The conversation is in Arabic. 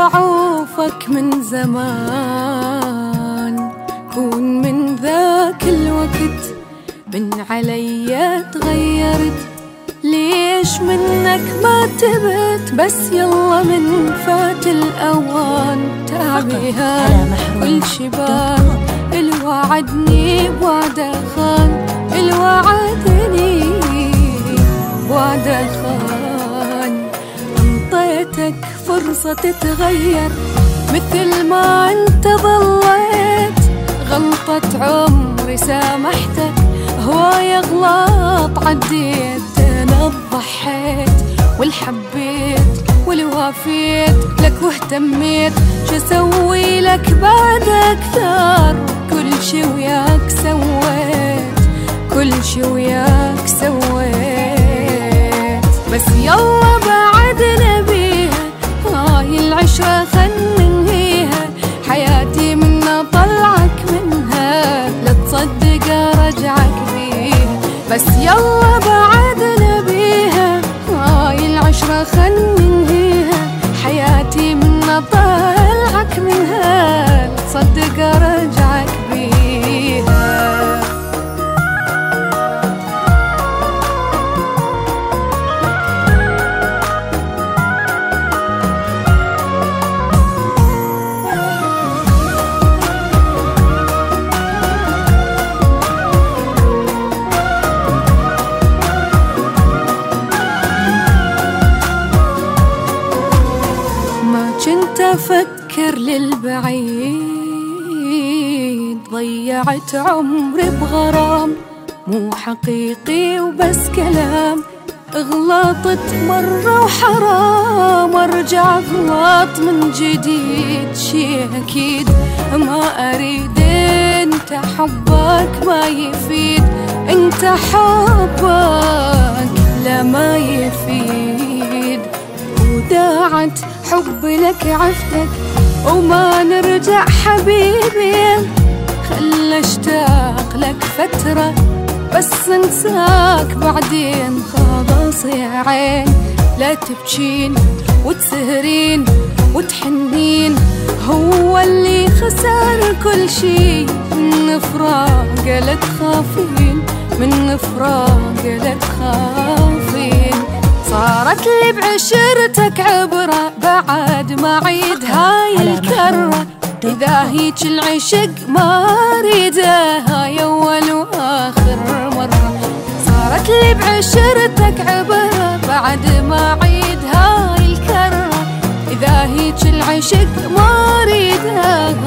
أعوفك من زمان، كون من ذاك الوقت من علي تغيرت. ليش منك ما تبت بس يلا من فات الأوان. تعبيها كل شباب الوعدني بوعده خان، الوعدني بوعده خان. انطيتك فرصة تتغير مثل ما انت ظليت. غلطة عمري سامحتك، هواية غلط عديت. أنا ضحيت والحبيت والوافيت لك واهتميت. شو اسوي لك بعد أكثر؟ كل شي وياك سويت، كل شي وياك سويت. بس يلا بعد نبيها، هاي العشرة خل ننهيها. حياتي منا طلعك منها، لا تصدق ارجعك بيها. بس يلا بعد نبيها، هاي العشرة خل ننهيها. حياتي منا طلعك منها، لا تصدق ارجعك بيها. كنت أفكر للبعيد، ضيعت عمري بغرام مو حقيقي وبس كلام. غلطت مرة وحرام أرجع غلط من جديد. شي أكيد ما أريد، انت حبك ما يفيد. انت حبك لا ما يفيد. وداعت حبي لك عفتك وما نرجع حبيبي. خل اشتاق لك فترة بس انساك بعدين. خلاص يا عين لا تبكين وتسهرين وتحنين. هو اللي خسر كل شي من فراق لا تخافين، من فراق لا تخافين. صارت لي بعشرتك عبرة بعد ما عيد هاي الكرة. إذا هيج العشق ما أريده، هاي أول وآخر مرة. صارت لي بعشرتك عبرة بعد ما عيد هاي الكرة. إذا هيج العشق ما أريده،